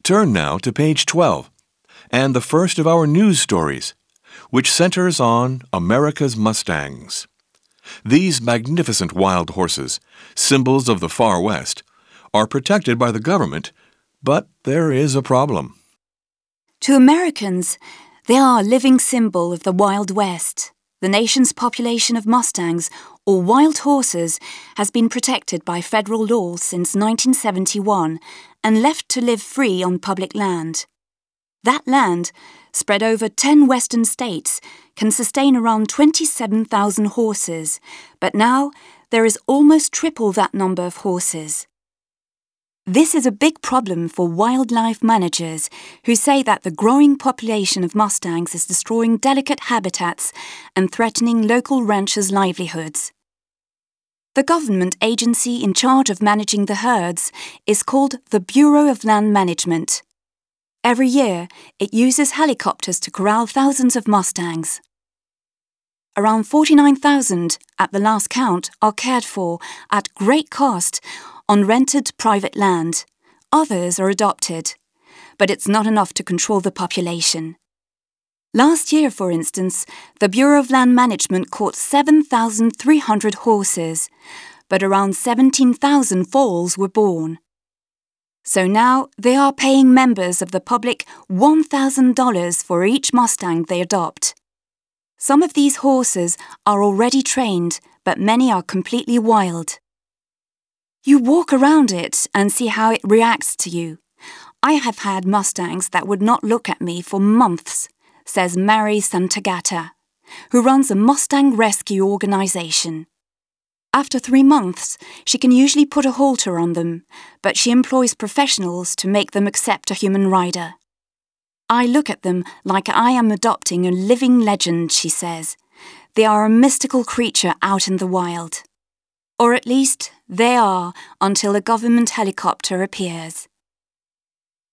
Turn now to page 12 and the first of our news stories, which centers on America's Mustangs. These magnificent wild horses, symbols of the Far West, are protected by the government, but there is a problem. To Americans, they are a living symbol of the Wild West. The nation's population of Mustangs, or wild horses, has been protected by federal law since 1971 and left to live free on public land. That land, spread over 10 western states, can sustain around 27,000 horses, but now there is almost triple that number of horses. This is a big problem for wildlife managers who say that the growing population of Mustangs is destroying delicate habitats and threatening local ranchers' livelihoods. The government agency in charge of managing the herds is called the Bureau of Land Management. Every year, it uses helicopters to corral thousands of Mustangs. Around 49,000, at the last count, are cared for at great cost on rented private land. Others are adopted, but it's not enough to control the population. Last year, for instance, the Bureau of Land Management caught 7,300 horses, but around 17,000 foals were born. So now they are paying members of the public $1,000 for each Mustang they adopt. Some of these horses are already trained, but many are completely wild. You walk around it and see how it reacts to you. I have had Mustangs that would not look at me for months, says Mary Santagata, who runs a Mustang rescue organization. After 3 months, she can usually put a halter on them, but she employs professionals to make them accept a human rider. I look at them like I am adopting a living legend, she says. They are a mystical creature out in the wild. Or at least, they are until a government helicopter appears.